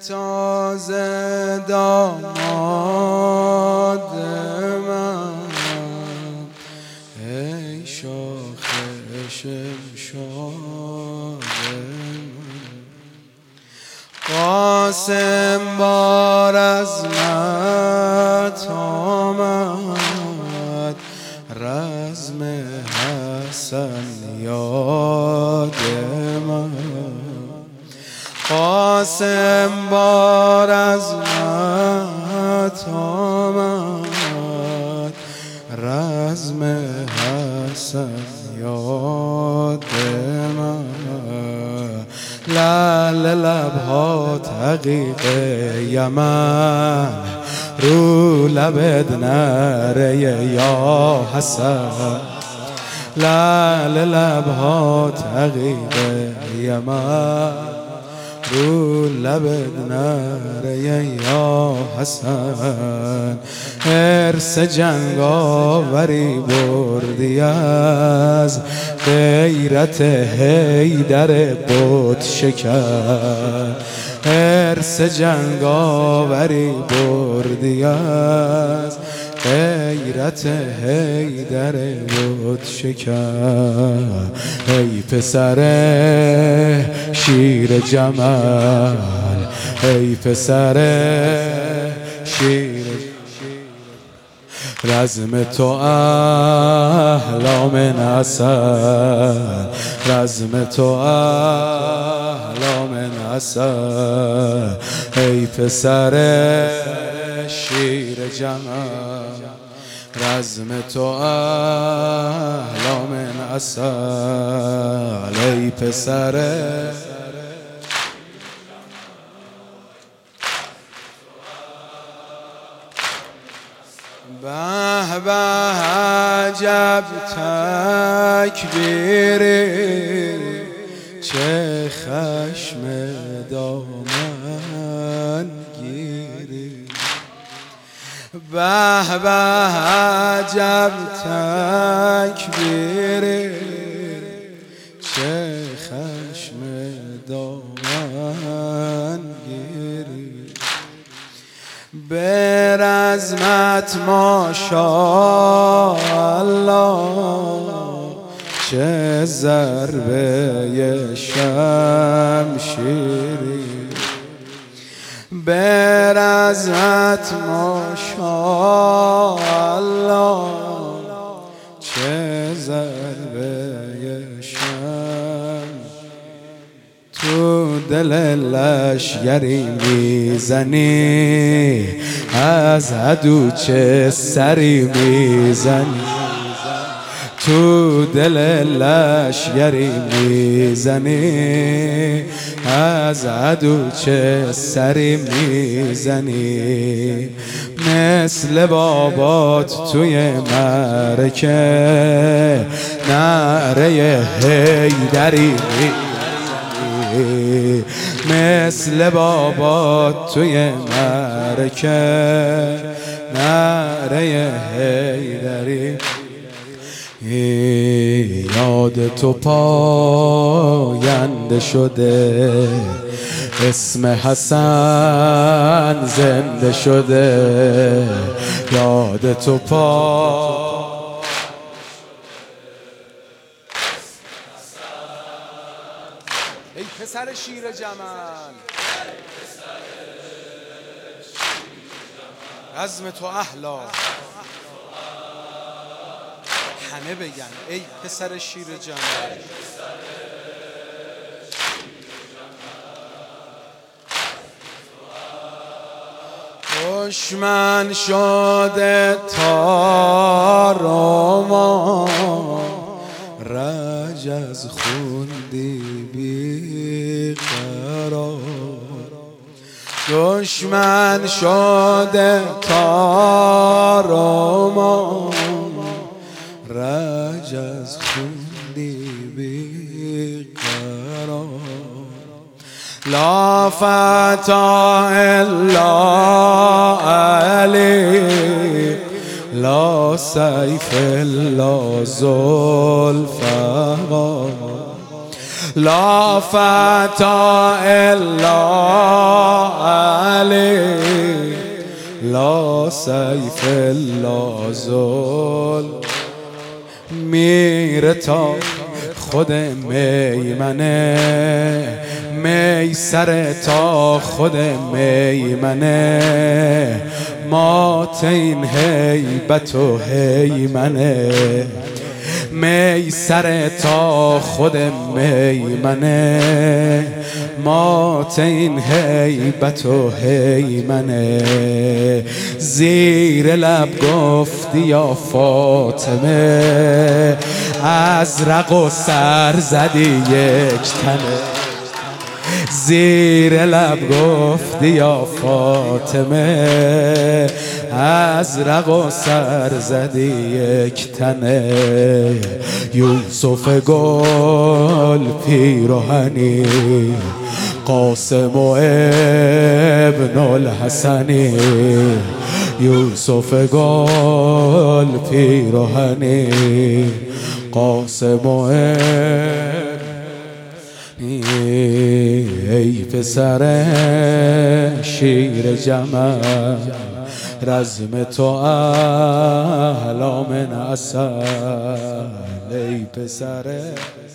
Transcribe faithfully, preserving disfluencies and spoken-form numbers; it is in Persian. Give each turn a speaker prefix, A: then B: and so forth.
A: تازه داماد من، ای شاخ شمشاد من. قاسم بار عظمت آمد، رزم حسن یاد من. قاسم بار عظمت آمد، رزم حسن یاد من. لعل لبها تقیق یمن، رو لبت نره یا حسن. لعل لبها تقیق یمن، رو لبت نره یا حسن. حرص جنگاوری بردی از غیرت حیدر بت شکن. حرص جنگاوری بردی از غیرت حیدر بت شکن. ای پسر شیر جمل، ای پسر شیر رزم تو احلام نسل، رزم تو احلام نسل. ای پسر شیر جمل، رزم تو احلام نسل. ای پسر به به عجب تکبیری، چه خشم دامن گیری. به به عجب تکبیری، چه خشم دامن گیری. به رزمت ماشاءالله، چه ضربه شمشیری. به رزمت ماشاءالله، چه ضربه شمشیری. تو دل لشگری میزنی، از عدو چه سری میزنی. تو دل لشگری میزنی، از عدو چه سری میزنی. مثل بابات توی معرکه، نعره حیدری میزنی. مثل بابات توی معرکه، نعره حیدری. یاد تو پاینده شده، اسم حسن زنده شده. یاد تو پا ای پسر شیر جمل، رزم تو احلا. همه بگن ای پسر شیر جمل. دشمن شده تار و ما، رنج از خوندی بی قرار. دشمن شده تار و ما، رنج از خوندی بی قرار. لا فتا الا علی، لا سیف الا ذوالفقار. لا فتا الا یا سیف اللازل میره تا خود میمنه، می سر تا خود میمنه، مات این هیبت و هیمنه، می سر تا خود میمنه، مات این هیبت و هیمنه. زیر لب گفتی یا فاطمه، ازرق و سر زدی یک تنه. زیر لب گفتی یا فاطمه، ازرق و سر زدی یک تنه. یوسف گل پیرهنی، قاسم و ابن الحسنی. یوسف گل پیرهنی، قاسم و ابن. ای پسر شیر جمل، رزم تو اعلی من عسل. ای پسر